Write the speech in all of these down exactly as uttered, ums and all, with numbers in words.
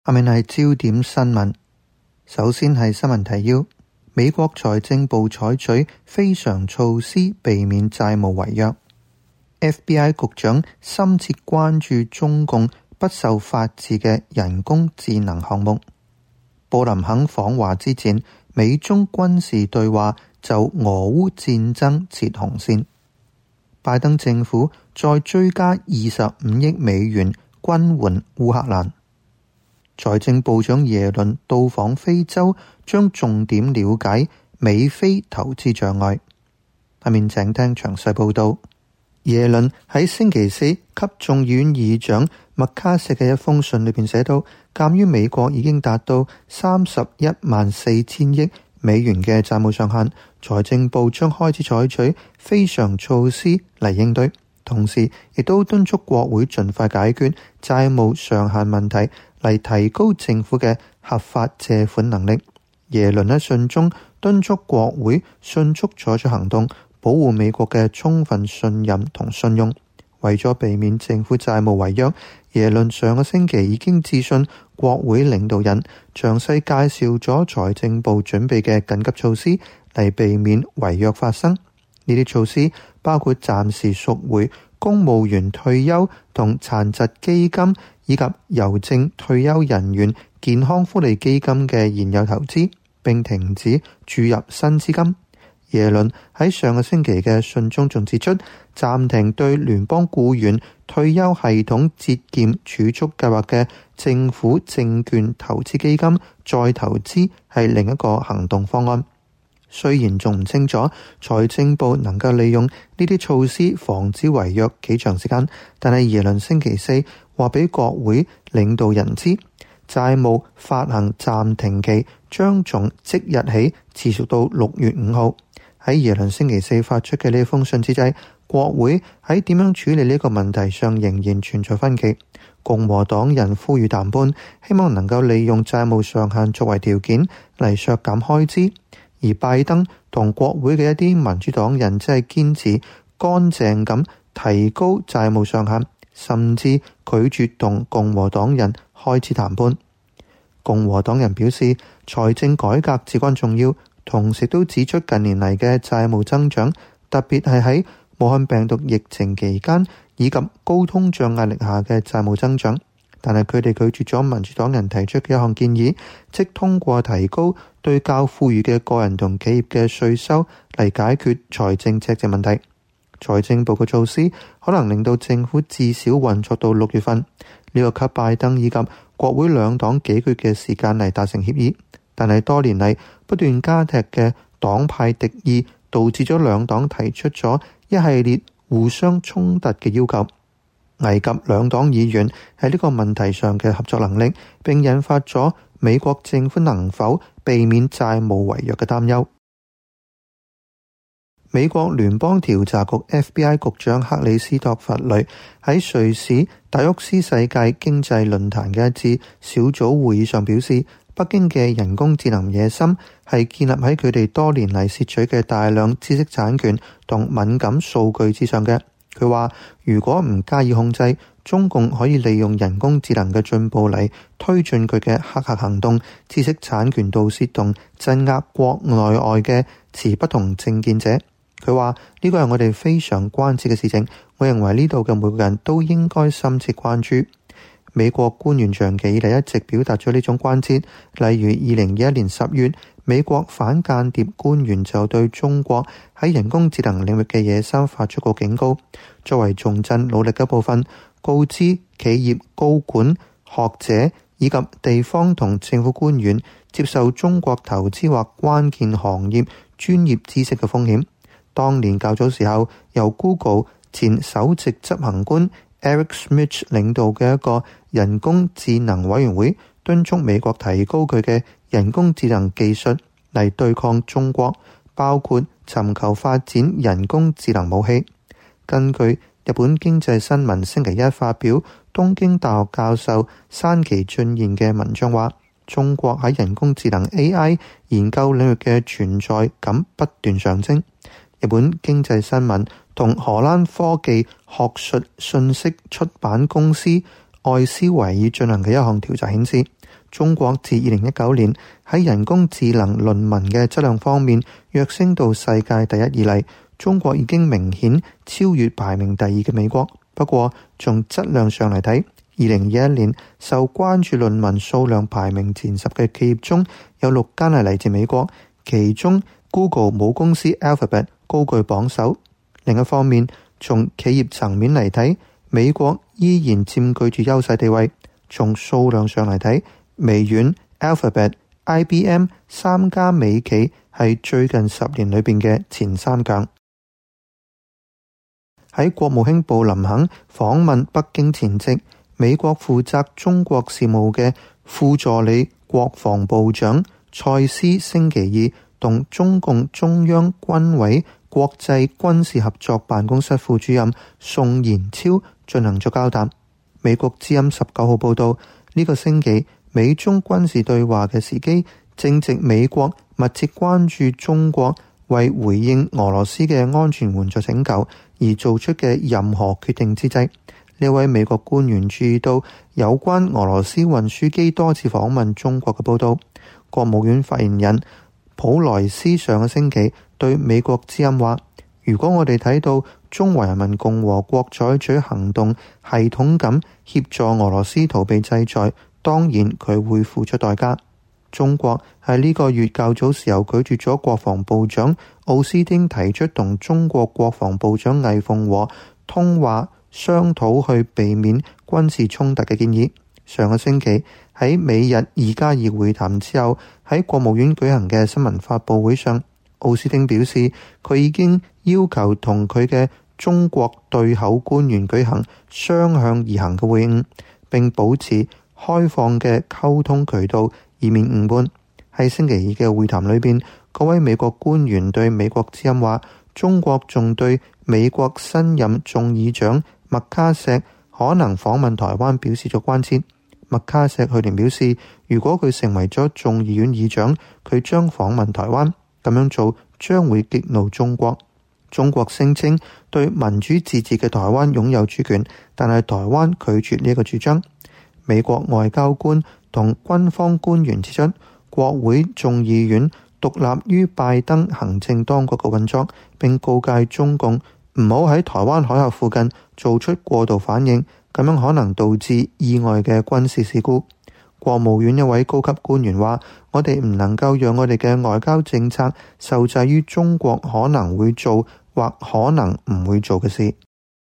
下面係焦點新聞。首先係新聞提要：美國財政部採取非常措施避免債務違約。F B I 局長深切關注中共不受法治嘅人工智能項目。布林肯訪華之前，美中軍事對話就俄烏戰爭設紅線。拜登政府再追加二十五億美元軍援烏克蘭。財政部長耶倫到訪非洲，將重點了解美非投資障礙。下面請聽詳細報道。耶倫喺星期四給眾議院議長麥卡錫嘅一封信裏邊寫到，鑒於美國已經達到三十一萬四千億美元嘅債務上限，財政部將開始採取非常措施嚟應對，同時亦都敦促國會盡快解決債務上限問題，嚟提高政府嘅合法借款能力。耶倫喺信中敦促國會迅速採取行動，保護美國嘅充分信任同信用。為咗避免政府債務違約，耶倫上個星期已經致信國會領導人，詳細介紹咗財政部準備嘅緊急措施嚟避免違約發生。呢啲措施包括暫時贖回公務員退休同殘疾基金，以及郵政退休人員健康福利基金嘅現有投資，並停止注入新資金。耶倫喺上個星期嘅信中仲指出，暫停對聯邦僱員退休系統節儉儲蓄計劃嘅政府證券投資基金再投資係另一個行動方案。雖然仲唔清楚財政部能夠利用呢啲措施防止違約幾長時間，但係耶倫星期四話俾國會領導人知，債務發行暫停期將從即日起持續到六月五號。喺耶倫星期四發出嘅呢封信之際，國會喺點樣處理呢個問題上仍然存在分歧。共和黨人呼籲談判，希望能夠利用債務上限作為條件嚟削減開支，而拜登同國會嘅一啲民主黨人即係堅持乾淨咁提高債務上限，甚至拒絕同共和黨人開始談判。共和黨人表示，財政改革至關重要，同時都指出近年嚟嘅債務增長，特別係喺武漢病毒疫情期間以及高通脹壓力下嘅債務增長。但係佢哋拒絕咗民主黨人提出嘅一項建議，即通過提高對較富裕嘅個人同企業嘅稅收嚟解決財政赤字問題。財政部嘅措施可能令到政府至少運作到六月份，呢個給拜登以及國會兩黨幾個月嘅時間嚟達成協議。但係多年嚟不斷加劇嘅黨派敵意，導致咗兩黨提出咗一系列互相衝突嘅要求，危及兩黨議員喺呢個問題上嘅合作能力，並引發咗美國政府能否避免債務違約嘅擔憂。美國聯邦調查局 F B I 局長克里斯托弗雷喺瑞士達沃斯世界經濟論壇嘅一次小組會議上表示，北京嘅人工智能野心係建立喺佢哋多年嚟竊取嘅大量知識產權同敏感數據之上嘅。佢話，如果唔加以控制，中共可以利用人工智能嘅進步嚟推進佢嘅黑客行動、知識產權盜竊同鎮壓國內外嘅持不同政見者。佢話呢個係我哋非常關切嘅事情，我認為呢度嘅每個人都應該深切關注。美國官員長期以嚟一直表達咗呢種關切，例如二零二一年十月，美國反間諜官員就對中國喺人工智能領域嘅野心發出過警告。作為重振努力嘅一部分，告知企業高管、學者以及地方同政府官員接受中國投資或關鍵行業專業知識嘅風險。當年較早時候，由 Google 前首席執行官Eric Schmidt 領導嘅一個人工智能委員會，敦促美國提高佢嘅人工智能技術嚟對抗中國，包括尋求發展人工智能武器。根據日本經濟新聞星期一發表東京大學教授山崎俊彥嘅文章話，中國喺人工智能 A I 研究領域嘅存在感不斷上升。日本經濟新聞同荷蘭科技學術信息出版公司愛斯維爾進行嘅一項調查顯示，中國自二零一九年喺人工智能論文嘅質量方面躍升到世界第一以嚟，中國已經明顯超越排名第二嘅美國。不過從質量上嚟睇，二零二一年受關注論文數量排名前十嘅企業中有六間係嚟自美國，其中 Google 母公司 Alphabet 高居榜首。另一方面，從企業層面嚟睇，美國依然佔據住優勢地位。從數量上嚟睇，微軟、Alphabet、I B M 三家美企係最近十年裏邊嘅前三強。喺國務卿布林肯訪問北京前夕，美國負責中國事務嘅副助理國防部長蔡斯星期二同中共中央軍委國際軍事合作辦公室副主任宋延超進行咗交談。美國之音十九號報道，呢、這個星期美中軍事對話嘅時機正值美國密切關注中國為回應俄羅斯嘅安全援助請求而做出嘅任何決定之際。呢位美國官員注意到有關俄羅斯運輸機多次訪問中國嘅報道。國務院發言人普萊斯上個星期對美國之音話，如果我哋睇到中華人民共和國採取行動，系統咁協助俄羅斯逃避制裁，當然佢會付出代價。中國喺呢個月較早時候拒絕咗國防部長奧斯汀提出同中國國防部長魏鳳和通話商討去避免軍事衝突嘅建議。上個星期喺美日二加二會談之後，喺國務院舉行嘅新聞發佈會上，奧斯汀表示佢已經要求同佢嘅中國對口官員舉行雙向而行嘅會晤，並保持開放嘅溝通渠道，以免誤判。喺星期二嘅會談裏邊，各位美國官員對美國之音話，中國仲對美國新任眾議長麥卡錫可能訪問台灣表示咗關切。麥卡錫去年表示，如果佢成為咗眾議院議長，佢將訪問台灣，咁樣做將會激怒中國。中國聲稱對民主自治嘅台灣擁有主權，但係台灣拒絕呢個主張。美國外交官同軍方官員指出，國會眾議院獨立於拜登行政當局嘅運作，並告誡中共唔好喺台灣海峽附近做出過度反應，咁樣可能導致意外嘅軍事事故。國務院一位高級官員話，我哋唔能夠讓我哋嘅外交政策受制於中國可能會做或可能唔會做嘅事。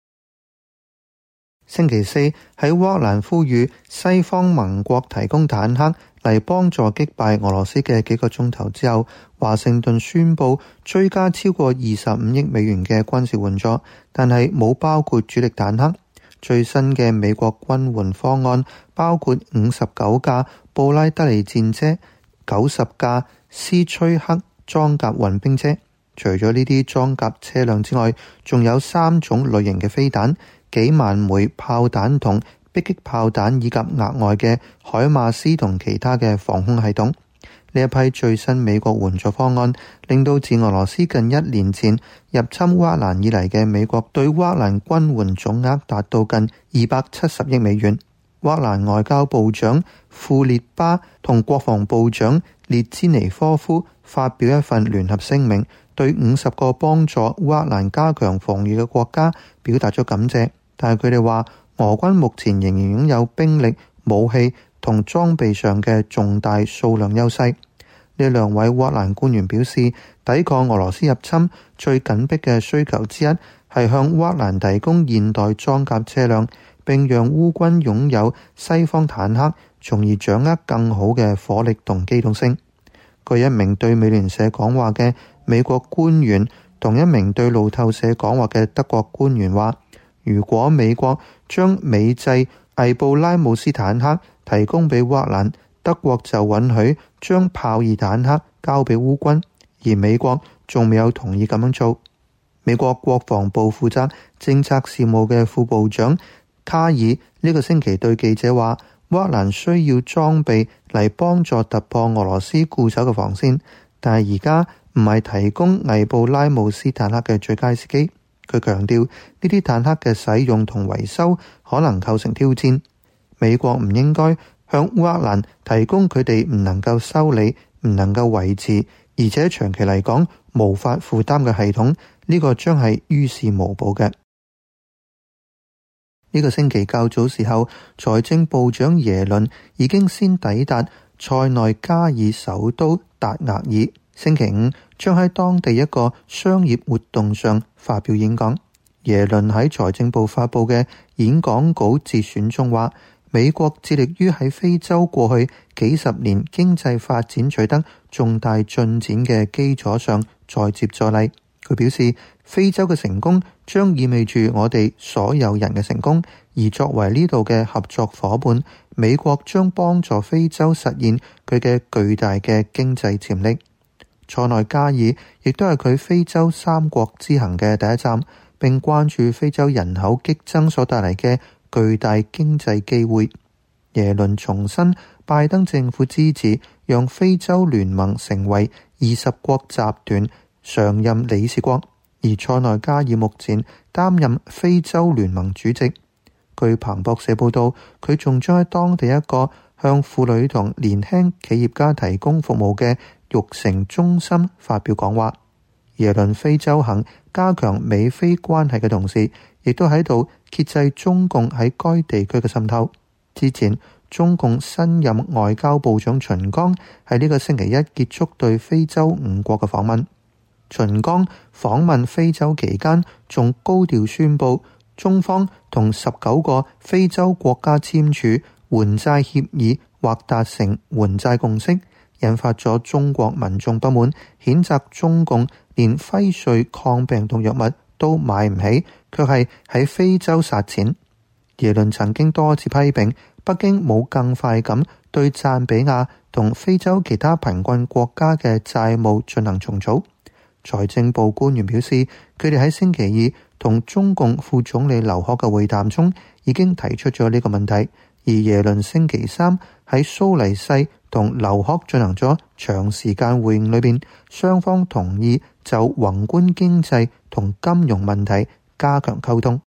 星期四喺烏克蘭呼籲西方盟國提供坦克嚟幫助擊敗俄羅斯嘅幾個鐘頭之後，華盛頓宣布追加超過二十五億美元嘅軍事援助，但係冇包括主力坦克。最新嘅美國軍援方案包括五十九架布拉德利戰車、九十架斯崔克裝甲運兵車。除咗呢啲裝甲車輛之外，仲有三種類型嘅飛彈、幾萬枚炮彈同迫擊炮彈，以及額外嘅海馬斯同其他嘅防空系統。呢一批最新美國援助方案，令到自俄羅斯近一年前入侵烏克蘭以嚟嘅美國對烏克蘭軍援總額達到近二百七十億美元。烏克蘭外交部長庫列巴同國防部長列茲尼科夫發表一份聯合聲明，對五十個幫助烏克蘭加強防禦嘅國家表達咗感謝，但係佢哋話俄軍目前仍然擁有兵力、武器同裝備上嘅重大數量優勢。呢兩位烏克蘭官員表示，抵抗俄羅斯入侵最緊迫嘅需求之一係向烏克蘭提供現代裝甲車輛，並讓烏軍擁有西方坦克，從而掌握更好嘅火力同機動性。據一名對美聯社講話嘅美國官員同一名對路透社講話嘅德國官員話，如果美國將美製艾布拉姆斯坦克提供俾烏克蘭，德國就允許將豹二坦克交俾烏軍，而美國仲未有同意咁樣做。美國國防部負責政策事務嘅副部長卡爾呢個星期對記者話，烏克蘭需要裝備嚟幫助突破俄羅斯固守嘅防線，但係而家唔係提供艾布拉姆斯坦克嘅最佳時機。佢強調呢啲坦克嘅使用同維修可能構成挑戰。 美國唔應該向烏克蘭提供佢哋唔能夠修理、唔能夠維持，而且長期嚟講無法負擔嘅系統，呢個將係於事無補嘅。呢個星期較早時候，財政部長耶倫已經先抵達塞內加爾首都達額爾，星期五將喺當地一個商業活動上發表演講。耶倫喺財政部發佈嘅演講稿節選中話，美國致力於喺非洲過去幾十年經濟發展取得重大進展嘅基礎上再接再厲。佢表示，非洲嘅成功將意味住我哋所有人嘅成功，而作為呢度嘅合作夥伴，美國將幫助非洲實現佢嘅巨大嘅經濟潛力。塞內加爾亦都係佢非洲三國之行嘅第一站，並關注非洲人口激增所帶嚟嘅巨大經濟機會。耶倫重申拜登政府支持讓非洲聯盟成為二十國集團常任理事國，而塞內加爾目前擔任非洲聯盟主席。據彭博社報道，佢仲將喺當地一個向婦女同年輕企業家提供服務嘅育成中心發表講話。耶倫非洲行加強美非關係嘅同時，亦都喺度遏制中共喺該地區嘅滲透。之前，中共新任外交部長秦剛喺呢個星期一結束對非洲五國嘅訪問。秦剛訪問非洲期間，仲高調宣布中方同十九個非洲國家簽署援債協議或達成援債共識，引發咗中國民眾不滿，譴責中共連輝瑞抗病毒藥物都買唔起，卻係喺非洲撒錢。耶倫曾經多次批評北京冇更快咁對贊比亞同非洲其他貧困國家嘅債務進行重組。財政部官員表示，佢哋喺星期二同中共副總理劉鶴嘅會談中已經提出咗呢個問題，而耶倫星期三喺蘇黎世同劉鶴進行咗長時間會晤裏邊，雙方同意就宏觀經濟同金融問題加強溝通。